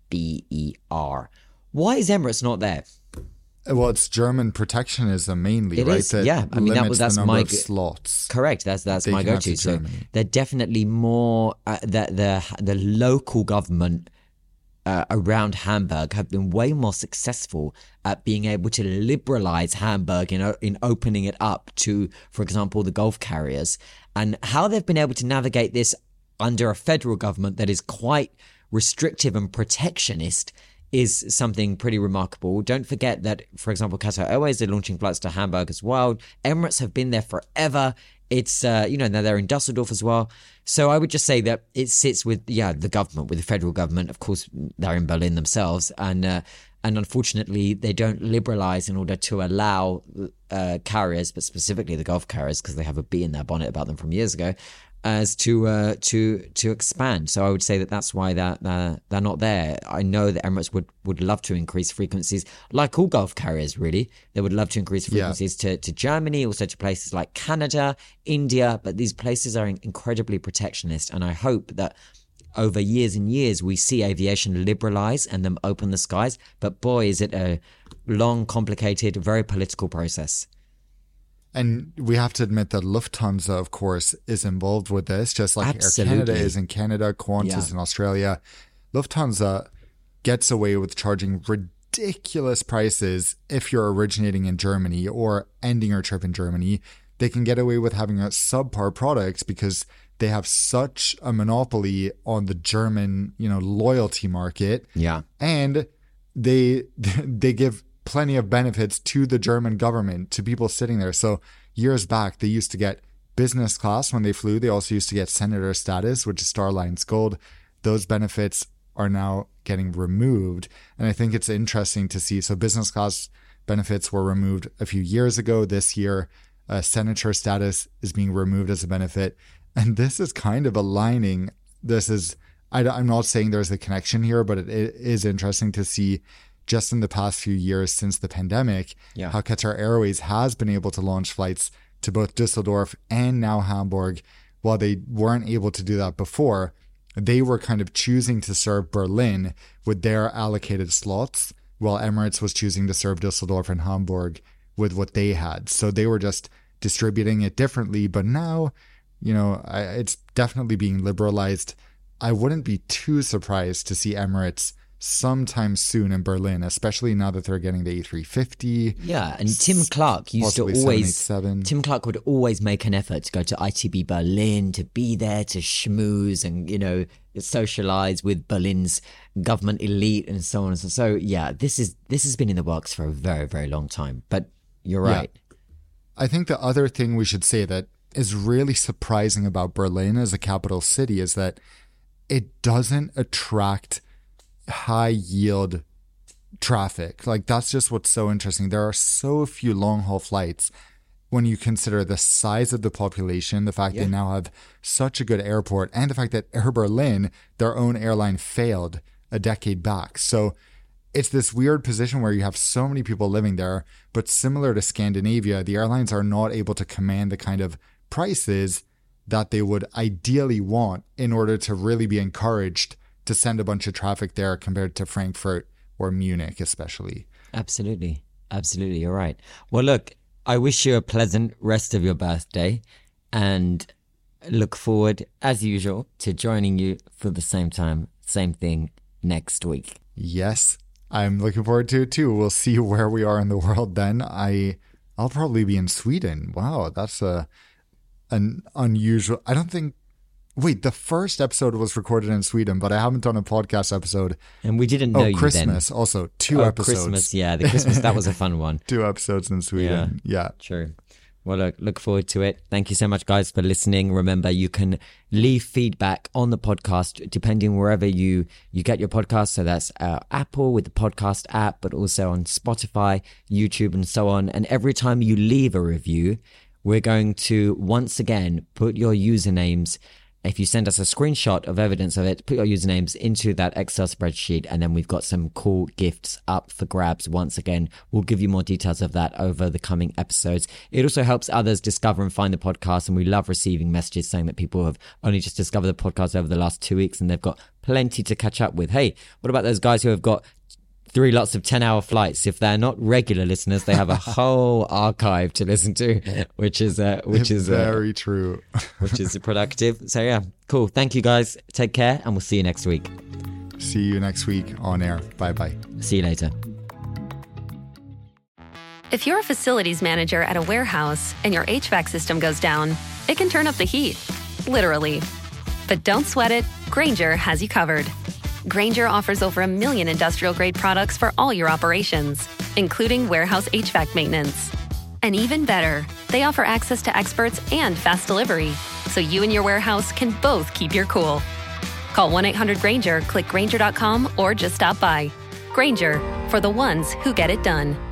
B E R. Why is Emirates not there?" Well, it's German protectionism mainly, it right? Is, that yeah. I mean, that was that's the number my of slots. Correct. That's that's they my go-to. So they're definitely more uh, the the the local government uh, around Hamburg have been way more successful at being able to liberalize Hamburg in in opening it up to, for example, the Gulf carriers, and how they've been able to navigate this under a federal government that is quite restrictive and protectionist is something pretty remarkable. Don't forget that, for example, Qatar Airways are launching flights to Hamburg as well. Emirates have been there forever. It's, uh, you know, now they're in Dusseldorf as well. So I would just say that it sits with, yeah, the government, with the federal government. Of course, they're in Berlin themselves. And, uh, and unfortunately, they don't liberalize in order to allow uh, carriers, but specifically the Gulf carriers, because they have a bee in their bonnet about them from years ago, as to uh, to to expand. So I would say that that's why they're, they're, they're not there. I know that Emirates would, would love to increase frequencies, like all Gulf carriers, really. They would love to increase frequencies yeah. to, to Germany, also to places like Canada, India, but these places are incredibly protectionist, and I hope that over years and years we see aviation liberalize and them open the skies. But boy, is it a long, complicated, very political process. And we have to admit that Lufthansa, of course, is involved with this, just like Absolutely. Air Canada is in Canada, Qantas yeah. in Australia. Lufthansa gets away with charging ridiculous prices if you're originating in Germany or ending your trip in Germany. They can get away with having a subpar product because they have such a monopoly on the German, you know, loyalty market. Yeah. And they they give plenty of benefits to the German government, to people sitting there. So years back, they used to get business class when they flew. They also used to get senator status, which is Star Alliance Gold. Those benefits are now getting removed. And I think it's interesting to see. So business class benefits were removed a few years ago. This year, Uh, senator status is being removed as a benefit. And this is kind of aligning. This is, I, I'm not saying there's a connection here, but it, it is interesting to see just in the past few years since the pandemic, yeah. how Qatar Airways has been able to launch flights to both Düsseldorf and now Hamburg. While they weren't able to do that before, they were kind of choosing to serve Berlin with their allocated slots, while Emirates was choosing to serve Düsseldorf and Hamburg with what they had. So they were just distributing it differently. But now, you know, I, it's definitely being liberalized. I wouldn't be too surprised to see Emirates sometime soon in Berlin, especially now that they're getting the A three fifty. Yeah, and Tim Clark used to always, Tim Clark would always make an effort to go to I T B Berlin, to be there, to schmooze and, you know, socialize with Berlin's government elite and so on and so. So yeah, this is this has been in the works for a very, very long time. But you're right. Yeah. I think the other thing we should say that is really surprising about Berlin as a capital city is that it doesn't attract high yield traffic. Like, that's just what's so interesting. There are so few long haul flights when you consider the size of the population, the fact Yeah. they now have such a good airport, and the fact that Air Berlin, their own airline, failed a decade back. So it's this weird position where you have so many people living there, but similar to Scandinavia, the airlines are not able to command the kind of prices that they would ideally want in order to really be encouraged to send a bunch of traffic there compared to Frankfurt or Munich, especially. Absolutely. Absolutely. You're right. Well, look, I wish you a pleasant rest of your birthday and look forward, as usual, to joining you for the same time, same thing next week. Yes, I'm looking forward to it too. We'll see where we are in the world then. I, I'll probably be in Sweden. Wow, that's a an unusual. I don't think. Wait, the first episode was recorded in Sweden, but I haven't done a podcast episode. And we didn't know oh, you Christmas then. also. Two oh, episodes. Christmas, yeah. The Christmas, that was a fun one. Two episodes in Sweden. Yeah. yeah. True. Well, look, look forward to it. Thank you so much, guys, for listening. Remember, you can leave feedback on the podcast, depending wherever you, you get your podcast. So that's uh, Apple with the podcast app, but also on Spotify, YouTube, and so on. And every time you leave a review, we're going to once again put your usernames. If you send us a screenshot of evidence of it, put your usernames into that Excel spreadsheet, and then we've got some cool gifts up for grabs. Once again, we'll give you more details of that over the coming episodes. It also helps others discover and find the podcast, and we love receiving messages saying that people have only just discovered the podcast over the last two weeks and they've got plenty to catch up with. Hey, what about those guys who have got three lots of ten-hour flights? If they're not regular listeners, they have a whole archive to listen to, which is uh, which is uh, very true. which is productive. So yeah, cool. Thank you, guys. Take care, and we'll see you next week. See you next week on air. Bye bye. See you later. If you're a facilities manager at a warehouse and your H V A C system goes down, it can turn up the heat, literally. But don't sweat it. Grainger has you covered. Grainger offers over a million industrial-grade products for all your operations, including warehouse H V A C maintenance. And even better, they offer access to experts and fast delivery, so you and your warehouse can both keep your cool. Call one eight hundred Grainger, click Grainger dot com, or just stop by. Grainger, for the ones who get it done.